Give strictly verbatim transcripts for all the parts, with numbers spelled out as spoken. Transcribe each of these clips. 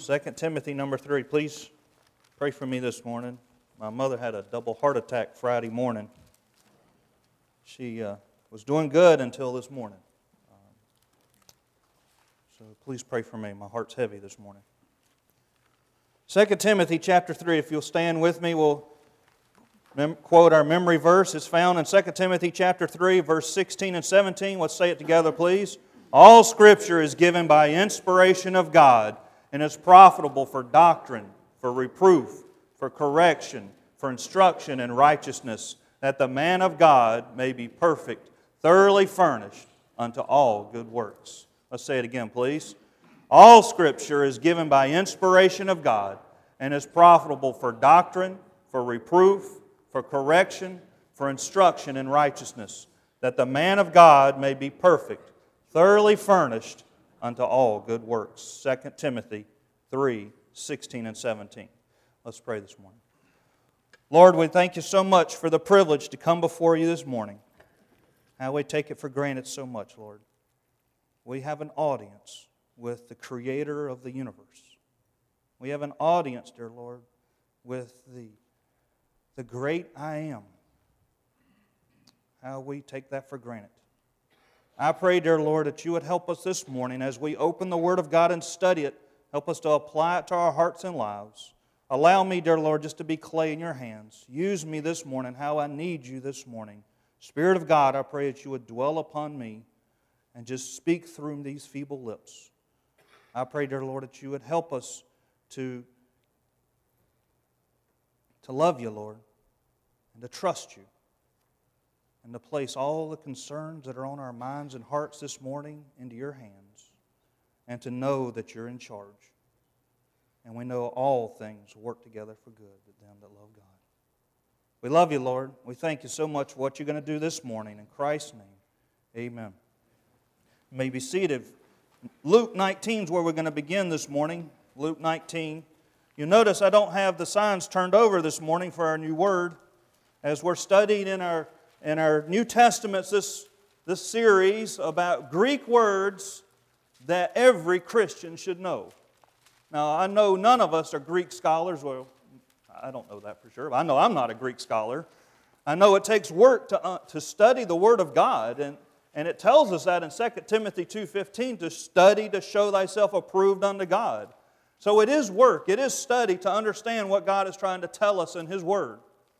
Second Timothy number three. Please pray for me this morning. My mother had a double heart attack Friday morning. She uh, was doing good until this morning. Um, so please pray for me. My heart's heavy this morning. Second Timothy chapter three. If you'll stand with me, we'll mem- quote our memory verse. It's found in Second Timothy chapter three, verse sixteen and seventeen. Let's say it together, please. All Scripture is given by inspiration of God and is profitable for doctrine, for reproof, for correction, for instruction in righteousness, that the man of God may be perfect, thoroughly furnished unto all good works. Let's say it again, please. All Scripture is given by inspiration of God and is profitable for doctrine, for reproof, for correction, for instruction in righteousness, that the man of God may be perfect, thoroughly furnished unto all good works. Second Timothy three, sixteen and seventeen. Let's pray this morning. Lord, we thank you so much for the privilege to come before you this morning. How we take it for granted so much, Lord. We have an audience with the Creator of the universe. We have an audience, dear Lord, with the, the great I Am. How we take that for granted. I pray, dear Lord, that you would help us this morning as we open the Word of God and study it. Help us to apply it to our hearts and lives. Allow me, dear Lord, just to be clay in your hands. Use me this morning how I need you this morning. Spirit of God, I pray that you would dwell upon me and just speak through these feeble lips. I pray, dear Lord, that you would help us to, to love you, Lord, and to trust you, and to place all the concerns that are on our minds and hearts this morning into your hands, and to know that you're in charge. And we know all things work together for good to them that love God. We love you, Lord. We thank you so much for what you're going to do this morning. In Christ's name, amen. You may be seated. Luke nineteen is where we're going to begin this morning. Luke nineteen. You notice I don't have the signs turned over this morning for our new word. As we're studying in our In our New Testaments, this, this series about Greek words that every Christian should know. Now, I know none of us are Greek scholars. Well, I don't know that for sure. But I know I'm not a Greek scholar. I know it takes work to, uh, to study the Word of God. And, and it tells us that in Second Timothy two fifteen, to study to show thyself approved unto God. So it is work. It is study to understand what God is trying to tell us in His Word.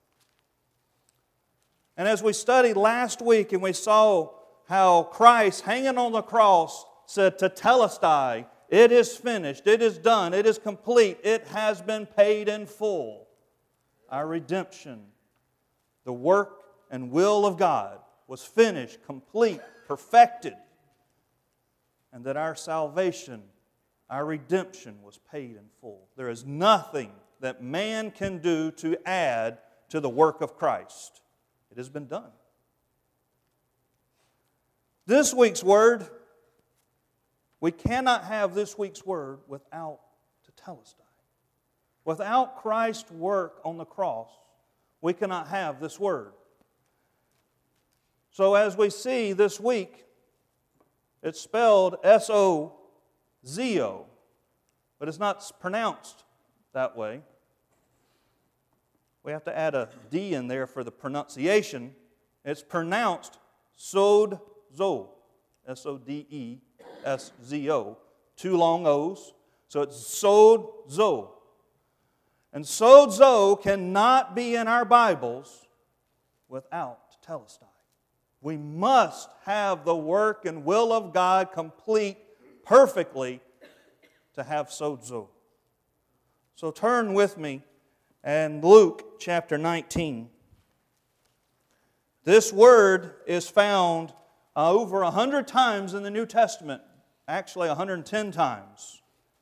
And as we studied last week and we saw how Christ hanging on the cross said, Tetelestai, it is finished, it is done, it is complete, it has been paid in full. Our redemption, the work and will of God was finished, complete, perfected. And that our salvation, our redemption was paid in full. There is nothing that man can do to add to the work of Christ. It has been done. This week's word, we cannot have this week's word without Tetelestai. Without Christ's work on the cross, we cannot have this word. So as we see this week, it's spelled S O Z O, but it's not pronounced that way. We have to add a D in there for the pronunciation. It's pronounced Sodzo, S O D E S Z O, two long O's. So it's Sodzo. And Sodzo cannot be in our Bibles without Tetelestai. We must have the work and will of God complete perfectly to have Sodzo. So turn with me and Luke chapter nineteen. This word is found uh, over a hundred times in the New Testament. Actually, a hundred and ten times.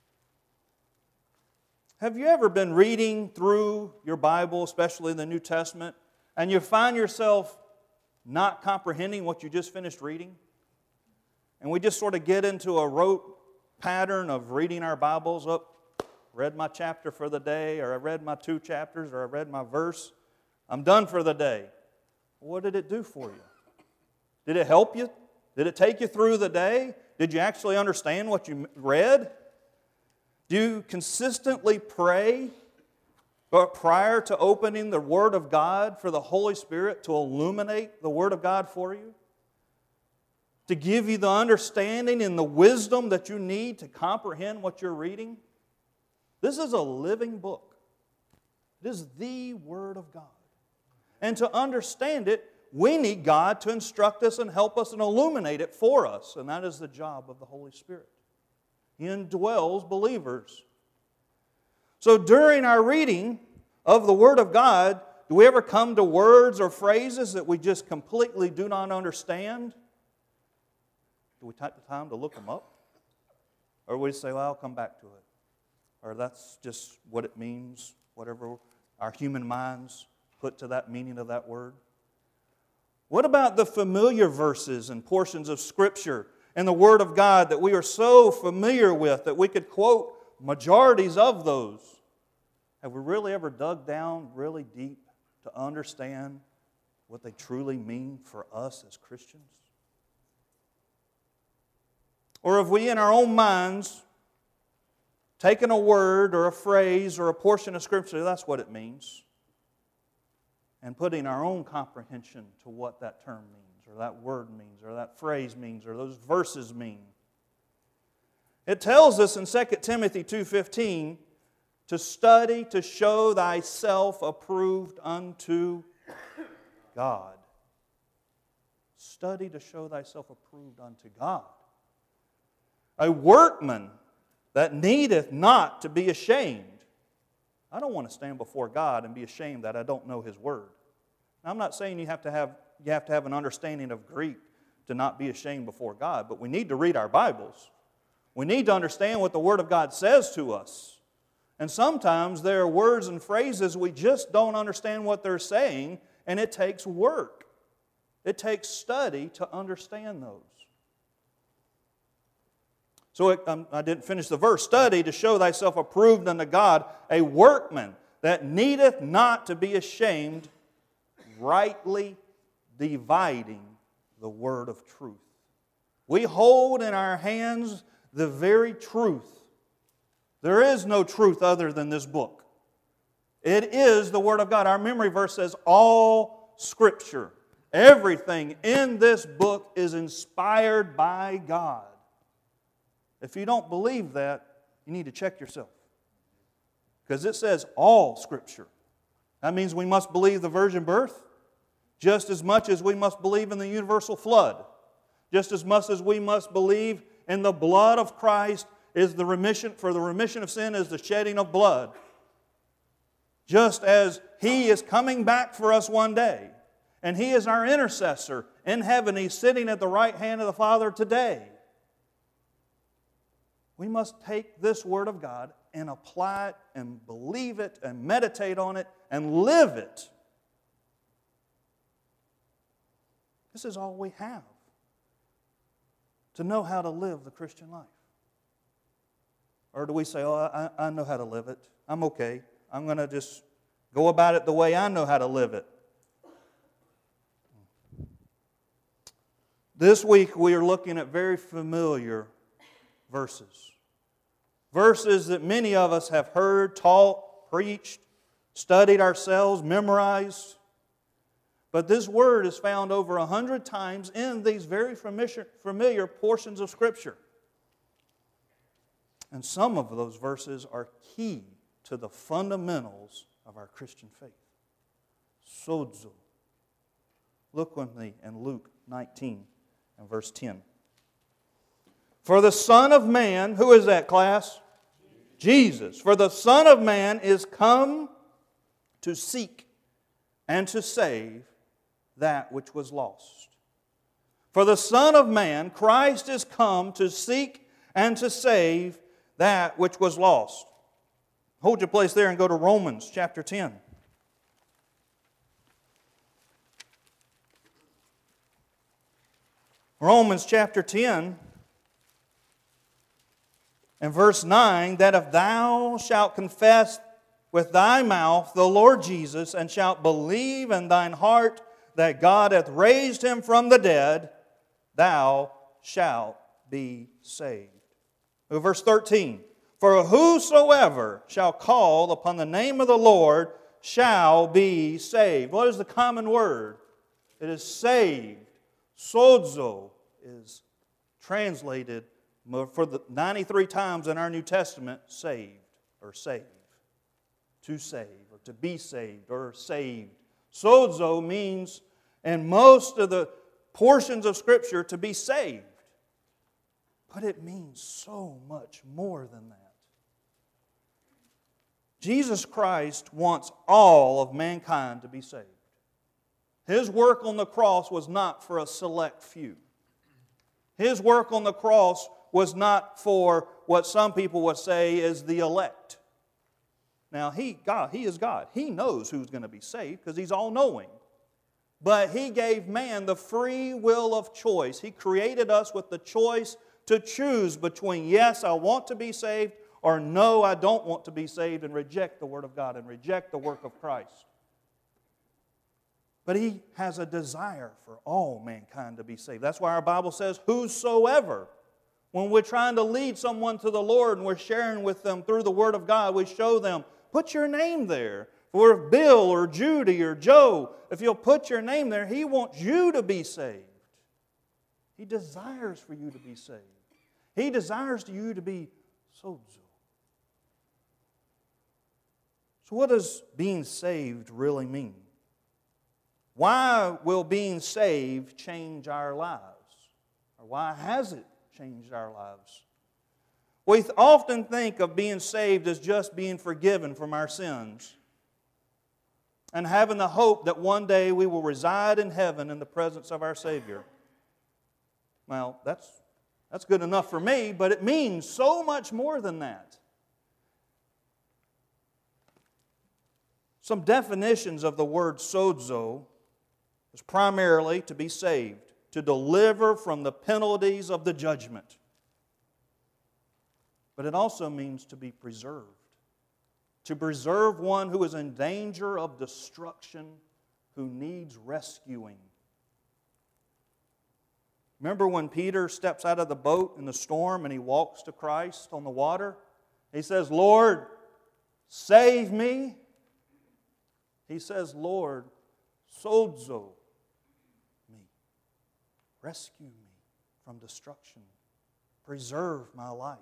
Have you ever been reading through your Bible, especially the New Testament, and you find yourself not comprehending what you just finished reading? And we just sort of get into a rote pattern of reading our Bibles up. Read my chapter for the day, or I read my two chapters, or I read my verse. I'm done for the day. What did it do for you? Did it help you? Did it take you through the day? Did you actually understand what you read? Do you consistently pray but prior to opening the Word of God for the Holy Spirit to illuminate the Word of God for you? To give you the understanding and the wisdom that you need to comprehend what you're reading? This is a living book. It is the Word of God. And to understand it, we need God to instruct us and help us and illuminate it for us. And that is the job of the Holy Spirit. He indwells believers. So during our reading of the Word of God, do we ever come to words or phrases that we just completely do not understand? Do we take the time to look them up? Or we say, well, I'll come back to it. Or that's just what it means, whatever our human minds put to that meaning of that word. What about the familiar verses and portions of Scripture and the Word of God that we are so familiar with that we could quote majorities of those? Have we really ever dug down really deep to understand what they truly mean for us as Christians? Or have we in our own minds taken a word or a phrase or a portion of Scripture, that's what it means, and putting our own comprehension to what that term means, or that word means, or that phrase means, or those verses mean? It tells us in Second Timothy two fifteen to study to show thyself approved unto God. Study to show thyself approved unto God. A workman that needeth not to be ashamed. I don't want to stand before God and be ashamed that I don't know His Word. Now, I'm not saying you have to have you have to have an understanding of Greek to not be ashamed before God, but we need to read our Bibles. We need to understand what the Word of God says to us. And sometimes there are words and phrases we just don't understand what they're saying, and it takes work. It takes study to understand those. So it, um, I didn't finish the verse. Study to show thyself approved unto God, a workman that needeth not to be ashamed, rightly dividing the word of truth. We hold in our hands the very truth. There is no truth other than this book. It is the Word of God. Our memory verse says, all Scripture, everything in this book is inspired by God. If you don't believe that, you need to check yourself. Because it says all Scripture. That means we must believe the virgin birth just as much as we must believe in the universal flood. Just as much as we must believe in the blood of Christ is the remission, for the remission of sin is the shedding of blood. Just as He is coming back for us one day, and He is our intercessor in heaven, He's sitting at the right hand of the Father today. We must take this Word of God and apply it and believe it and meditate on it and live it. This is all we have to know how to live the Christian life. Or do we say, oh, I, I know how to live it. I'm okay. I'm going to just go about it the way I know how to live it. This week we are looking at very familiar verses. Verses that many of us have heard, taught, preached, studied ourselves, memorized. But this word is found over a hundred times in these very familiar portions of Scripture. And some of those verses are key to the fundamentals of our Christian faith. Sozo. Look with me in Luke nineteen and verse ten. For the Son of Man, who is that, class? Jesus. For the Son of Man is come to seek and to save that which was lost. For the Son of Man, Christ is come to seek and to save that which was lost. Hold your place there and go to Romans chapter ten. Romans chapter ten and verse nine, that if thou shalt confess with thy mouth the Lord Jesus, and shalt believe in thine heart that God hath raised Him from the dead, thou shalt be saved. Verse thirteen, For whosoever shall call upon the name of the Lord shall be saved. What is the common word? It is saved. Sozo is translated for the ninety-three times in our New Testament, saved or save. To save or to be saved or saved. Sozo means, in most of the portions of Scripture, to be saved. But it means so much more than that. Jesus Christ wants all of mankind to be saved. His work on the cross was not for a select few. His work on the cross was not for what some people would say is the elect. Now, He, God, He is God. He knows who's going to be saved because He's all-knowing. But He gave man the free will of choice. He created us with the choice to choose between, yes, I want to be saved, or no, I don't want to be saved, and reject the Word of God and reject the work of Christ. But He has a desire for all mankind to be saved. That's why our Bible says, whosoever. When we're trying to lead someone to the Lord and we're sharing with them through the Word of God, we show them, put your name there. For if Bill or Judy or Joe, if you'll put your name there, He wants you to be saved. He desires for you to be saved. He desires for you to be sozo. So what does being saved really mean? Why will being saved change our lives? Or why has it changed our lives? We often think of being saved as just being forgiven from our sins and having the hope that one day we will reside in heaven in the presence of our Savior. Well, that's, that's good enough for me, but it means so much more than that. Some definitions of the word sozo is primarily to be saved, to deliver from the penalties of the judgment. But it also means to be preserved. To preserve one who is in danger of destruction, who needs rescuing. Remember when Peter steps out of the boat in the storm and he walks to Christ on the water? He says, Lord, save me. He says, Lord, sozo me. Rescue me from destruction. Preserve my life.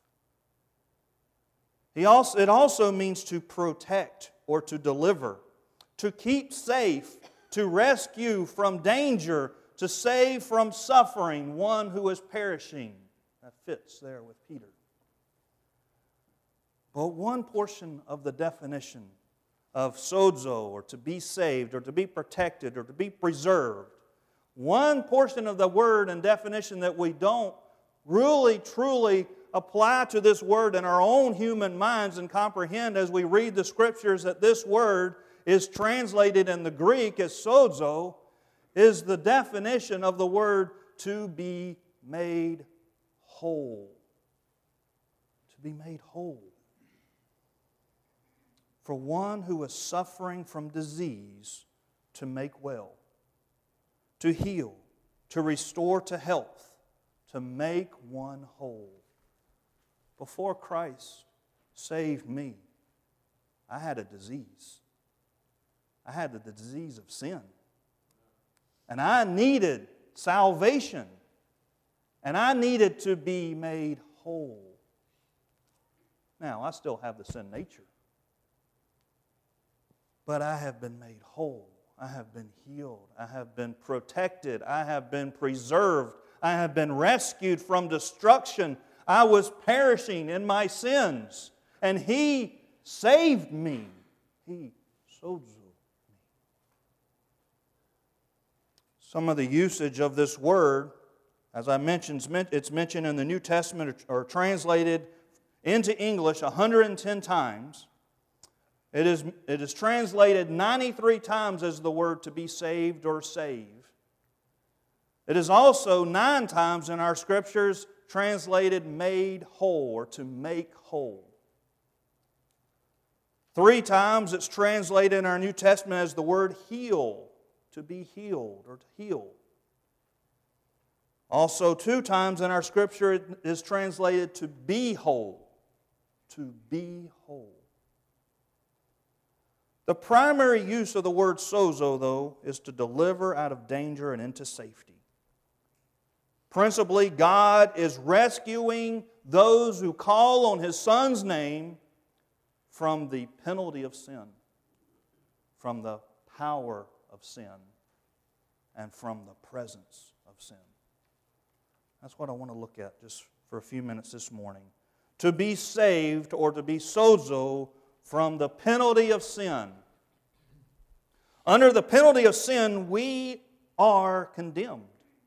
He also, it also means to protect or to deliver, to keep safe, to rescue from danger, to save from suffering one who is perishing. That fits there with Peter. But one portion of the definition of sozo, or to be saved, or to be protected, or to be preserved, one portion of the word and definition that we don't really, truly apply to this word in our own human minds and comprehend as we read the Scriptures that this word is translated in the Greek as sozo, is the definition of the word to be made whole. To be made whole. For one who is suffering from disease to make well, to heal, to restore to health, to make one whole. Before Christ saved me, I had a disease. I had the disease of sin. And I needed salvation. And I needed to be made whole. Now, I still have the sin nature. But I have been made whole. I have been healed. I have been protected. I have been preserved. I have been rescued from destruction. I was perishing in my sins. And He saved me. He sozo me. Some of the usage of this word, as I mentioned, it's mentioned in the New Testament or translated into English one hundred ten times. It is, it is translated ninety-three times as the word to be saved or save. It is also nine times in our Scriptures translated made whole or to make whole. Three times it's translated in our New Testament as the word heal, to be healed or to heal. Also two times in our Scripture it is translated to be whole. to be whole. The primary use of the word sozo, though, is to deliver out of danger and into safety. Principally, God is rescuing those who call on His Son's name from the penalty of sin, from the power of sin, and from the presence of sin. That's what I want to look at just for a few minutes this morning. To be saved, or to be sozo, from the penalty of sin. Under the penalty of sin, we are condemned.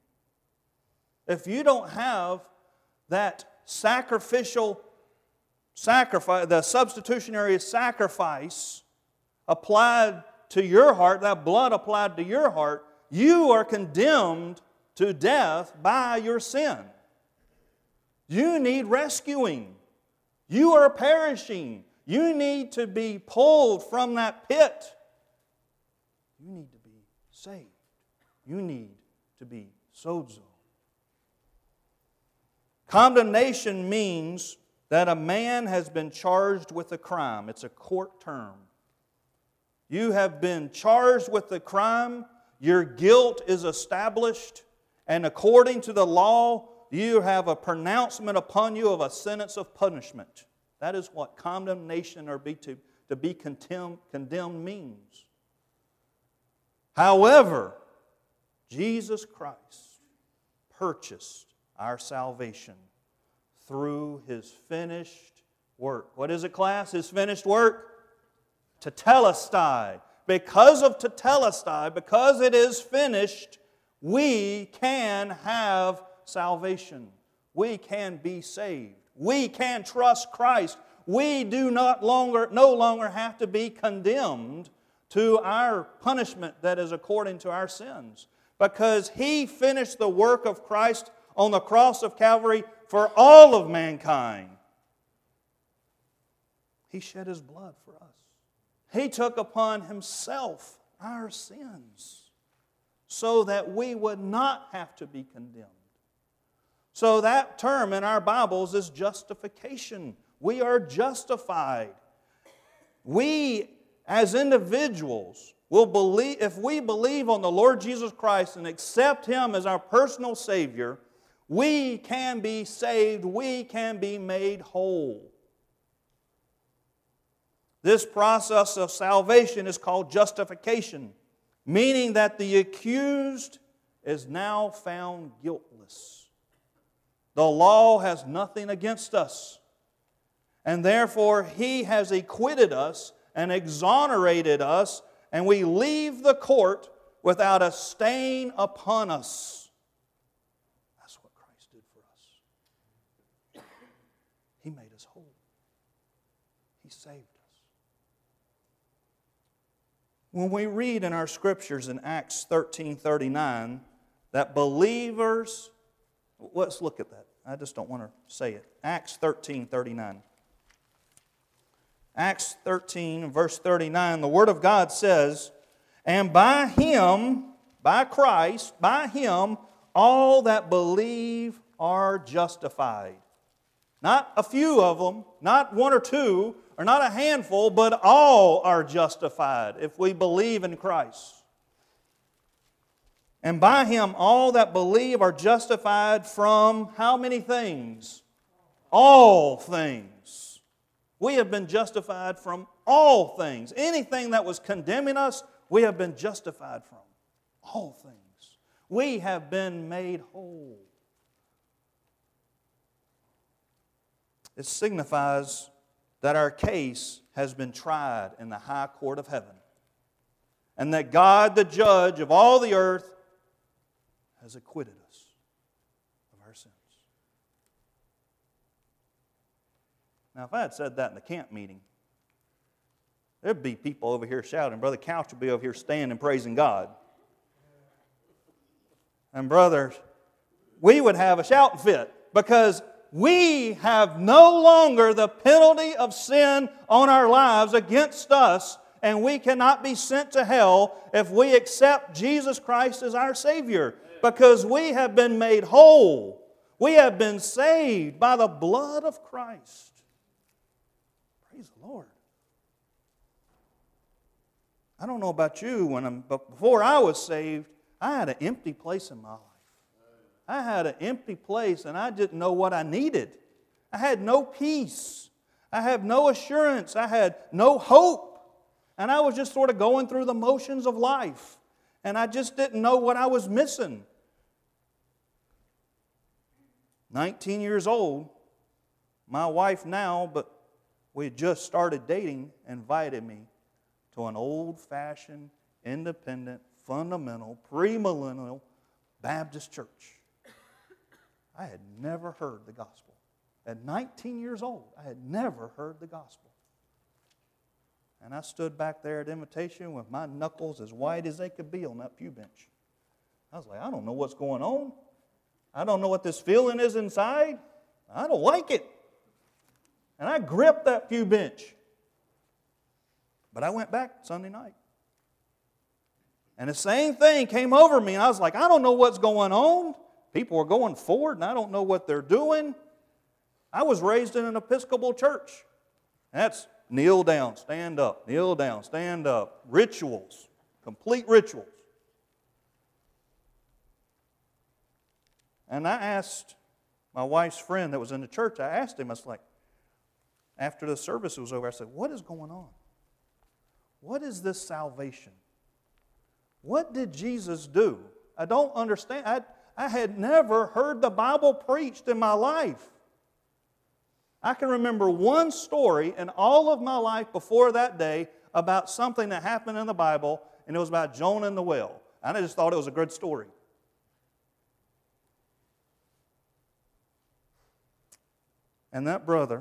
If you don't have that sacrificial sacrifice, the substitutionary sacrifice applied to your heart, that blood applied to your heart, you are condemned to death by your sin. You need rescuing. You are perishing. You need to be pulled from that pit. You need to be saved. You need to be sozo. Condemnation means that a man has been charged with a crime. It's a court term. You have been charged with the crime. Your guilt is established. And according to the law, you have a pronouncement upon you of a sentence of punishment. That is what condemnation or be to, to be condemned, condemned means. However, Jesus Christ purchased our salvation through His finished work. What is it, class? His finished work? Tetelestai. Because of tetelestai, because it is finished, we can have salvation. We can be saved. We can trust Christ. We do not longer, no longer have to be condemned to our punishment that is according to our sins. Because He finished the work of Christ on the cross of Calvary for all of mankind. He shed His blood for us. He took upon Himself our sins so that we would not have to be condemned. So that term in our Bibles is justification. We are justified. We, as individuals, will believe, if we believe on the Lord Jesus Christ and accept Him as our personal Savior, we can be saved. We can be made whole. This process of salvation is called justification, meaning that the accused is now found guiltless. The law has nothing against us, and therefore He has acquitted us and exonerated us, and we leave the court without a stain upon us. That's what Christ did for us. He made us whole. He saved us. When we read in our scriptures in Acts thirteen thirty-nine that believers, let's look at that. I just don't want to say it. Acts thirteen thirty-nine. Acts thirteen, verse thirty-nine, the Word of God says, "And by Him, by Christ, by Him, all that believe are justified." Not a few of them, not one or two, or not a handful, but all are justified if we believe in Christ. And by Him all that believe are justified from how many things? All things. We have been justified from all things. Anything that was condemning us, we have been justified from. All things. We have been made whole. It signifies that our case has been tried in the high court of heaven, and that God, the judge of all the earth, has acquitted us of our sins. Now, if I had said that in the camp meeting, there'd be people over here shouting. Brother Couch would be over here standing and praising God. And brothers, we would have a shouting fit because we have no longer the penalty of sin on our lives against us, and we cannot be sent to hell if we accept Jesus Christ as our Savior, because we have been made whole. We have been saved by the blood of Christ. Praise the Lord. I don't know about you, when I'm, but before I was saved, I had an empty place in my life. I had an empty place and I didn't know what I needed. I had no peace. I had no assurance. I had no hope. And I was just sort of going through the motions of life. And I just didn't know what I was missing. nineteen years old, my wife now, but we had just started dating, invited me to an old-fashioned, independent, fundamental, premillennial Baptist church. I had never heard the gospel. At nineteen years old, I had never heard the gospel. And I stood back there at invitation with my knuckles as white as they could be on that pew bench. I was like, I don't know what's going on. I don't know what this feeling is inside. I don't like it. And I gripped that pew bench. But I went back Sunday night. And the same thing came over me. And I was like, I don't know what's going on. People are going forward and I don't know what they're doing. I was raised in an Episcopal church. That's kneel down, stand up, kneel down, stand up. Rituals, complete rituals. And I asked my wife's friend that was in the church, I asked him, I was like, after the service was over, I said, what is going on? What is this salvation? What did Jesus do? I don't understand. I, I had never heard the Bible preached in my life. I can remember one story in all of my life before that day about something that happened in the Bible, and it was about Jonah and the whale. And I just thought it was a good story. And that brother,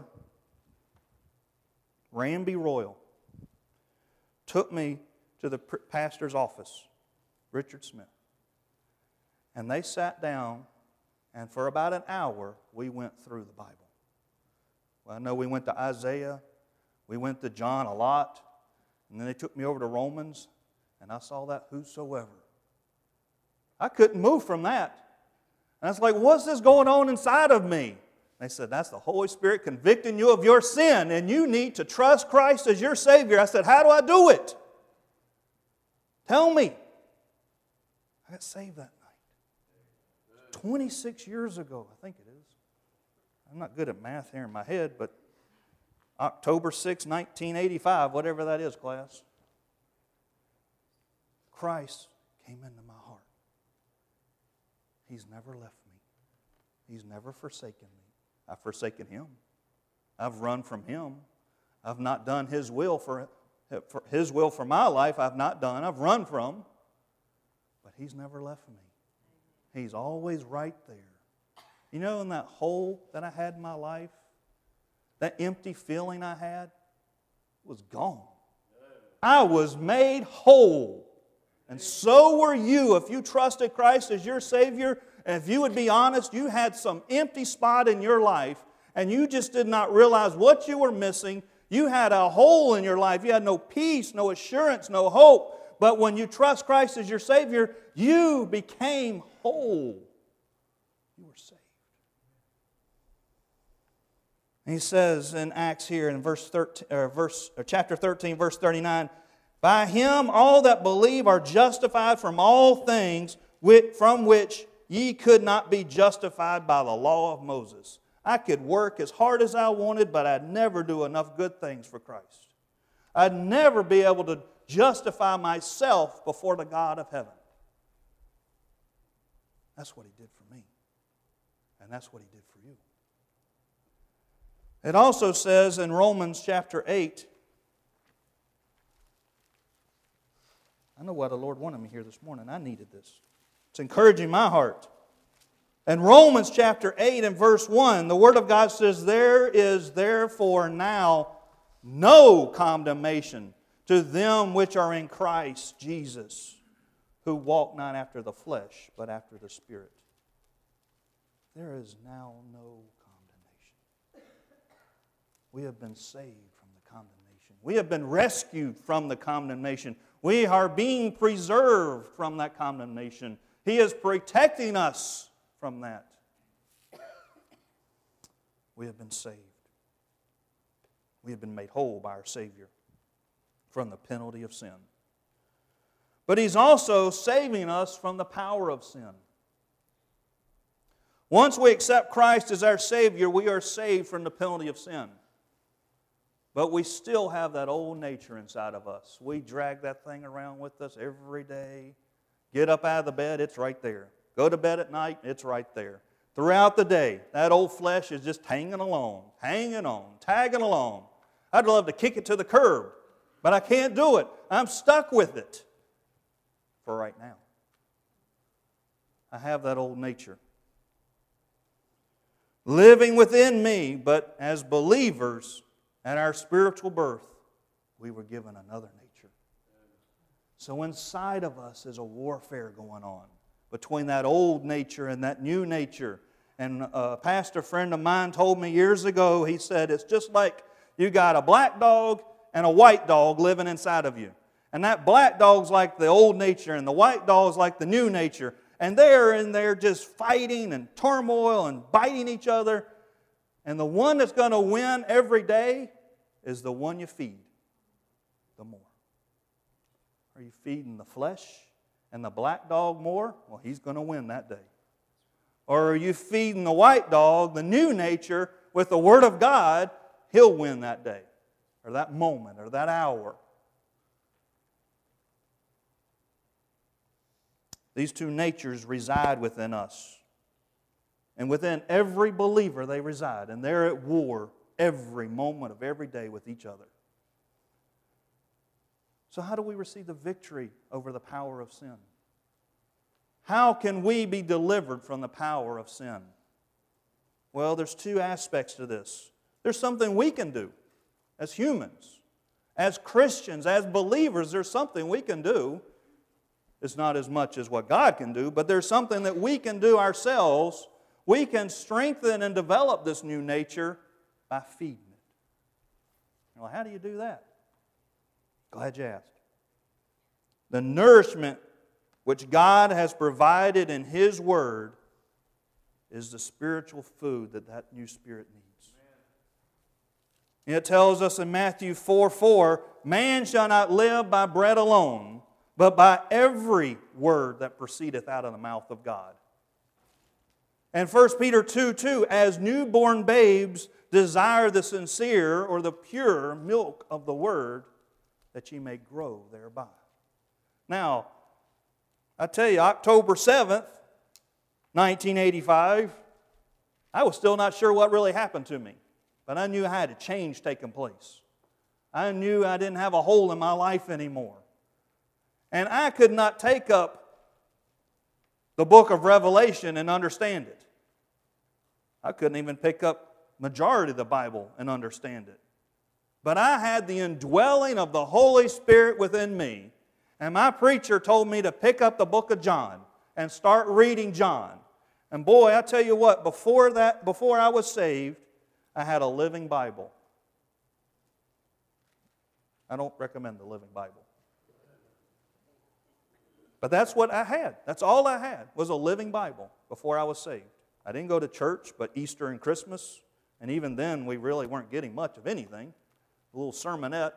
Ramby Royal, took me to the pastor's office, Richard Smith. And they sat down, and for about an hour, we went through the Bible. Well, I know we went to Isaiah, we went to John a lot, and then they took me over to Romans, and I saw that whosoever. I couldn't move from that. And I was like, what's this going on inside of me? They said, that's the Holy Spirit convicting you of your sin, and you need to trust Christ as your Savior. I said, how do I do it? Tell me. I got saved that night. twenty-six years ago, I think it is. I'm not good at math here in my head, but October sixth, nineteen eighty-five, whatever that is, class. Christ came into my heart. He's never left me. He's never forsaken me. I've forsaken Him. I've run from Him. I've not done His will for, for His will for my life. I've not done. I've run from. But He's never left me. He's always right there. You know, in that hole that I had in my life, that empty feeling I had was gone. I was made whole. And so were you if you trusted Christ as your Savior. And if you would be honest, you had some empty spot in your life and you just did not realize what you were missing. You had a hole in your life. You had no peace, no assurance, no hope. But when you trust Christ as your Savior, you became whole. You were saved. And he says in Acts here in verse thirteen, or verse, or chapter thirteen, verse thirty-nine, by Him all that believe are justified from all things from which ye could not be justified by the law of Moses. I could work as hard as I wanted, but I'd never do enough good things for Christ. I'd never be able to justify myself before the God of heaven. That's what He did for me. And that's what He did for you. It also says in Romans chapter eight, I know why the Lord wanted me here this morning. I needed this. It's encouraging my heart. In Romans chapter eight and verse one, the Word of God says, there is therefore now no condemnation to them which are in Christ Jesus, who walk not after the flesh, but after the Spirit. There is now no condemnation. We have been saved from the condemnation. We have been rescued from the condemnation. We are being preserved from that condemnation. He is protecting us from that. We have been saved. We have been made whole by our Savior from the penalty of sin. But He's also saving us from the power of sin. Once we accept Christ as our Savior, we are saved from the penalty of sin. But we still have that old nature inside of us. We drag that thing around with us every day. Get up out of the bed, it's right there. Go to bed at night, it's right there. Throughout the day, that old flesh is just hanging along, hanging on, tagging along. I'd love to kick it to the curb, but I can't do it. I'm stuck with it for right now. I have that old nature living within me, but as believers at our spiritual birth, we were given another nature. So inside of us is a warfare going on between that old nature and that new nature. And a pastor friend of mine told me years ago, he said, it's just like you got a black dog and a white dog living inside of you. And that black dog's like the old nature and the white dog's like the new nature. And they're in there just fighting and turmoil and biting each other. And the one that's going to win every day is the one you feed the more. Are you feeding the flesh and the black dog more? Well, he's going to win that day. Or are you feeding the white dog, the new nature, with the Word of God? He'll win that day, or that moment, or that hour. These two natures reside within us. And within every believer they reside. And they're at war every moment of every day with each other. So how do we receive the victory over the power of sin? How can we be delivered from the power of sin? Well, there's two aspects to this. There's something we can do as humans. As Christians, as believers, there's something we can do. It's not as much as what God can do, but there's something that we can do ourselves. We can strengthen and develop this new nature by feeding it. Well, how do you do that? Glad you asked. The nourishment which God has provided in His Word is the spiritual food that that new spirit needs. It tells us in Matthew four four, man shall not live by bread alone, but by every word that proceedeth out of the mouth of God. And First Peter two two, as newborn babes desire the sincere or the pure milk of the Word, that ye may grow thereby. Now, I tell you, October seventh, nineteen eighty-five, I was still not sure what really happened to me. But I knew I had a change taking place. I knew I didn't have a hole in my life anymore. And I could not take up the book of Revelation and understand it. I couldn't even pick up majority of the Bible and understand it. But I had the indwelling of the Holy Spirit within me. And my preacher told me to pick up the book of John and start reading John. And boy, I tell you what, before that, before I was saved, I had a living Bible. I don't recommend the living Bible. But that's what I had. That's all I had was a living Bible before I was saved. I didn't go to church but Easter and Christmas. And even then, we really weren't getting much of anything. A little sermonette.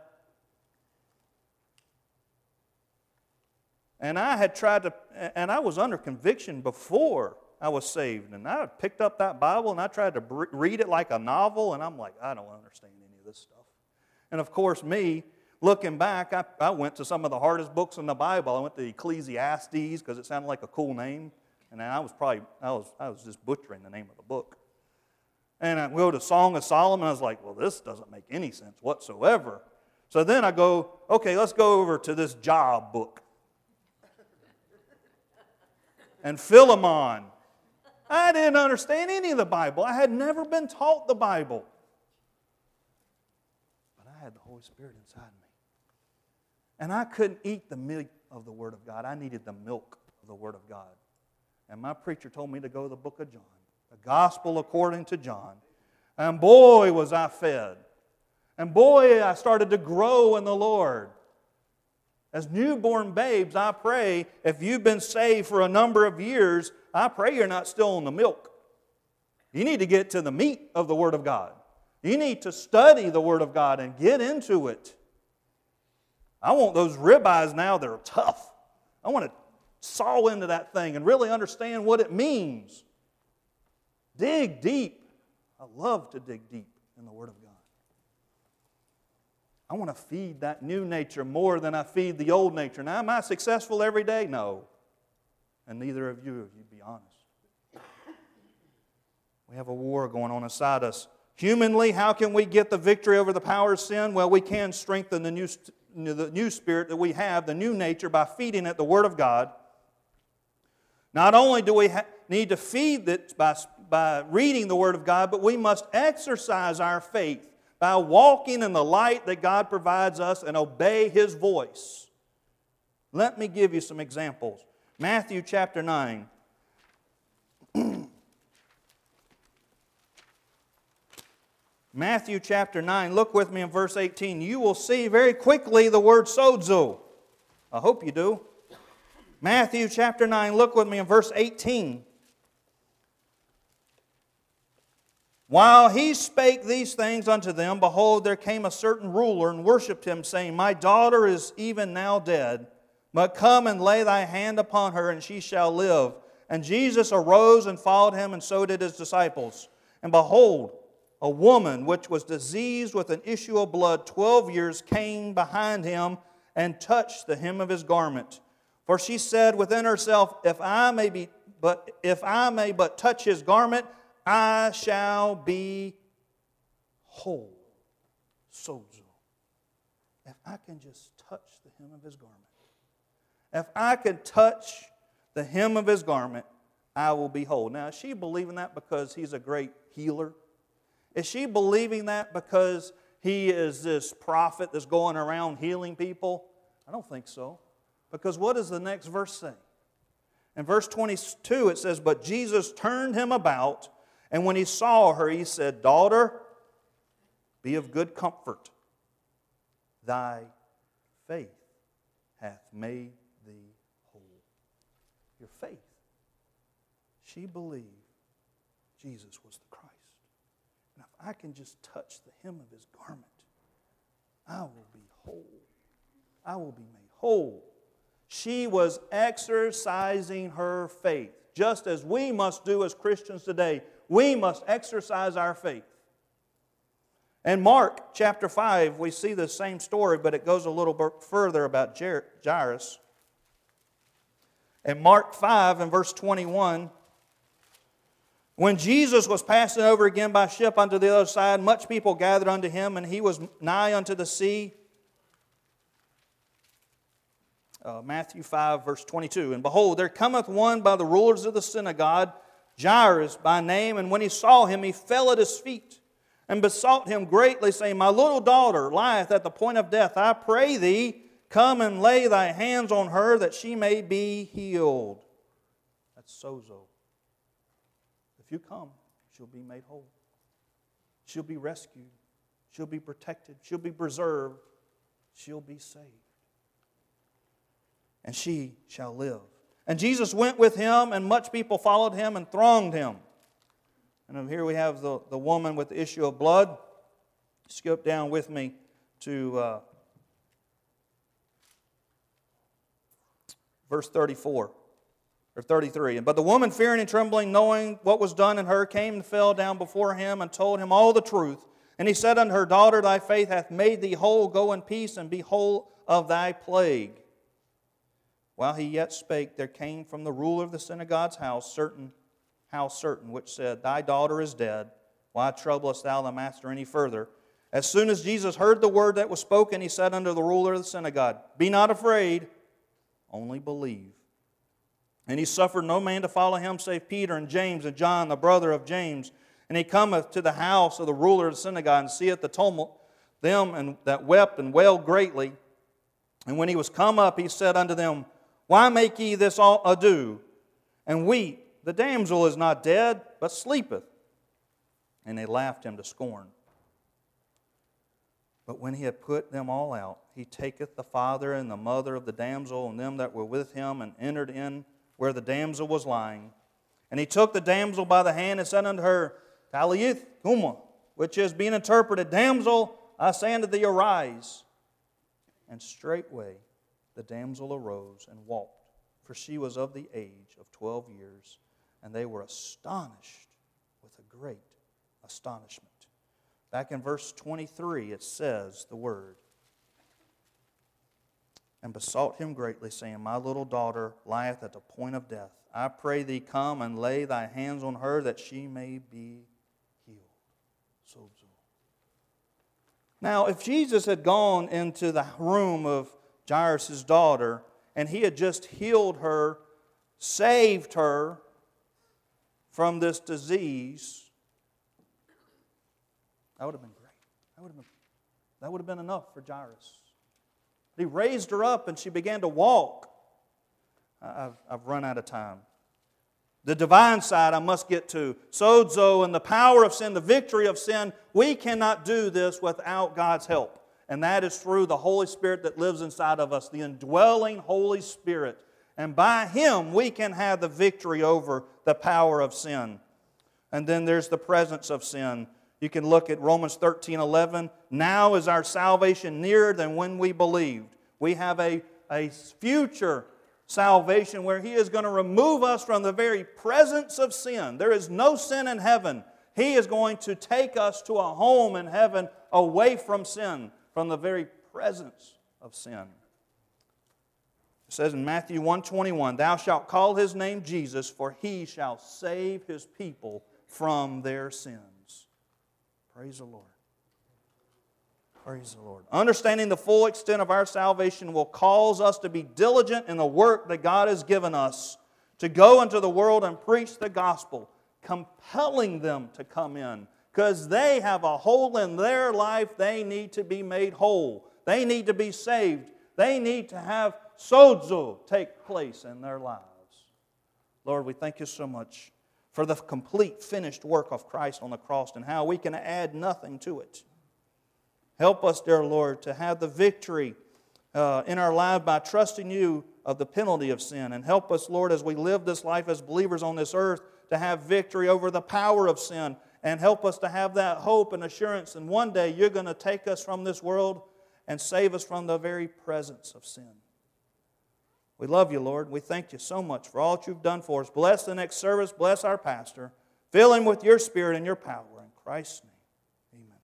And I had tried to, and I was under conviction before I was saved. And I picked up that Bible and I tried to read it like a novel. And I'm like, I don't understand any of this stuff. And of course, me, looking back, I, I went to some of the hardest books in the Bible. I went to Ecclesiastes because it sounded like a cool name. And I was probably, I was, I was just butchering the name of the book. And I go to Song of Solomon. I was like, well, this doesn't make any sense whatsoever. So then I go, okay, let's go over to this Job book. And Philemon. I didn't understand any of the Bible. I had never been taught the Bible. But I had the Holy Spirit inside me. And I couldn't eat the meat of the Word of God. I needed the milk of the Word of God. And my preacher told me to go to the book of John. The Gospel according to John. And boy, was I fed. And boy, I started to grow in the Lord. As newborn babes, I pray, if you've been saved for a number of years, I pray you're not still on the milk. You need to get to the meat of the Word of God. You need to study the Word of God and get into it. I want those ribeyes now that are tough. I want to saw into that thing and really understand what it means. Dig deep. I love to dig deep in the Word of God. I want to feed that new nature more than I feed the old nature. Now, am I successful every day? No. And neither of you, if you be honest. We have a war going on inside us. Humanly, how can we get the victory over the power of sin? Well, we can strengthen the new, the new spirit that we have, the new nature, by feeding it the Word of God. Not only do we ha- need to feed it by, by reading the Word of God, but we must exercise our faith by walking in the light that God provides us and obey His voice. Let me give you some examples. Matthew chapter nine. Matthew chapter nine, look with me in verse eighteen. You will see very quickly the word sozo. I hope you do. Matthew chapter nine, look with me in verse eighteen. While he spake these things unto them, behold, there came a certain ruler and worshipped him, saying, My daughter is even now dead, but come and lay thy hand upon her, and she shall live. And Jesus arose and followed him, and so did his disciples. And behold, a woman which was diseased with an issue of blood twelve years came behind him and touched the hem of his garment. For she said within herself, If I may be, but if I may but touch his garment, I shall be whole. Sozo. If I can just touch the hem of his garment. If I can touch the hem of his garment, I will be whole. Now, is she believing that because he's a great healer? Is she believing that because he is this prophet that's going around healing people? I don't think so. Because what does the next verse say? In verse twenty-two it says, But Jesus turned him about, and when he saw her, he said, Daughter, be of good comfort. Thy faith hath made thee whole. Your faith. She believed Jesus was the Christ. And if I can just touch the hem of his garment, I will be whole. I will be made whole. She was exercising her faith, just as we must do as Christians today. We must exercise our faith. In Mark chapter five, we see the same story, but it goes a little bit further about Jairus. In Mark five and verse twenty-one, when Jesus was passing over again by ship unto the other side, much people gathered unto him, and he was nigh unto the sea. Uh, Matthew five, verse twenty-two. And behold, there cometh one by the rulers of the synagogue, Jairus by name, and when he saw him, he fell at his feet, and besought him greatly, saying, My little daughter lieth at the point of death. I pray thee, come and lay thy hands on her, that she may be healed. That's sozo. If you come, she'll be made whole. She'll be rescued. She'll be protected. She'll be preserved. She'll be saved. And she shall live. And Jesus went with him, and much people followed him and thronged him. And here we have the, the woman with the issue of blood. Skip down with me to uh, verse thirty-four, or thirty-three. But the woman, fearing and trembling, knowing what was done in her, came and fell down before him and told him all the truth. And he said unto her, Daughter, thy faith hath made thee whole. Go in peace and be whole of thy plague. While he yet spake, there came from the ruler of the synagogue's house certain house certain, which said, Thy daughter is dead. Why troublest thou the master any further? As soon as Jesus heard the word that was spoken, he said unto the ruler of the synagogue, Be not afraid, only believe. And he suffered no man to follow him, save Peter and James and John, the brother of James. And he cometh to the house of the ruler of the synagogue, and seeth the tumult, them and that wept and wailed greatly. And when he was come up, he said unto them, Why make ye this all ado, and weep? The damsel is not dead, but sleepeth. And they laughed him to scorn. But when he had put them all out, he taketh the father and the mother of the damsel and them that were with him, and entered in where the damsel was lying. And he took the damsel by the hand and said unto her, Talith cuma, which is being interpreted, Damsel, I say unto thee, arise. And straightway the damsel arose and walked, for she was of the age of twelve years, and they were astonished with a great astonishment. Back in verse twenty-three, it says the word, and besought him greatly, saying, My little daughter lieth at the point of death. I pray thee, come and lay thy hands on her, that she may be healed. Sozo. Now, if Jesus had gone into the room of Jairus' daughter, and he had just healed her, saved her from this disease, that would have been great. That would have been, that would have been enough for Jairus. He raised her up and she began to walk. I've, I've run out of time. The divine side I must get to. Sozo and the power of sin, the victory of sin. We cannot do this without God's help. And that is through the Holy Spirit that lives inside of us, the indwelling Holy Spirit. And by Him we can have the victory over the power of sin. And then there's the presence of sin. You can look at Romans thirteen eleven. Now is our salvation nearer than when we believed. We have a, a future salvation where He is going to remove us from the very presence of sin. There is no sin in heaven. He is going to take us to a home in heaven away from sin, from the very presence of sin. It says in Matthew one twenty-one, Thou shalt call His name Jesus, for He shall save His people from their sins. Praise the Lord. Praise the Lord. Understanding the full extent of our salvation will cause us to be diligent in the work that God has given us to go into the world and preach the gospel, compelling them to come in, because they have a hole in their life. They need to be made whole. They need to be saved. They need to have sozo take place in their lives. Lord, we thank You so much for the complete finished work of Christ on the cross and how we can add nothing to it. Help us, dear Lord, to have the victory uh, in our life by trusting You of the penalty of sin. And help us, Lord, as we live this life as believers on this earth, to have victory over the power of sin. And help us to have that hope and assurance. And one day You're going to take us from this world and save us from the very presence of sin. We love You, Lord. We thank You so much for all that You've done for us. Bless the next service. Bless our pastor. Fill him with Your Spirit and Your power. In Christ's name.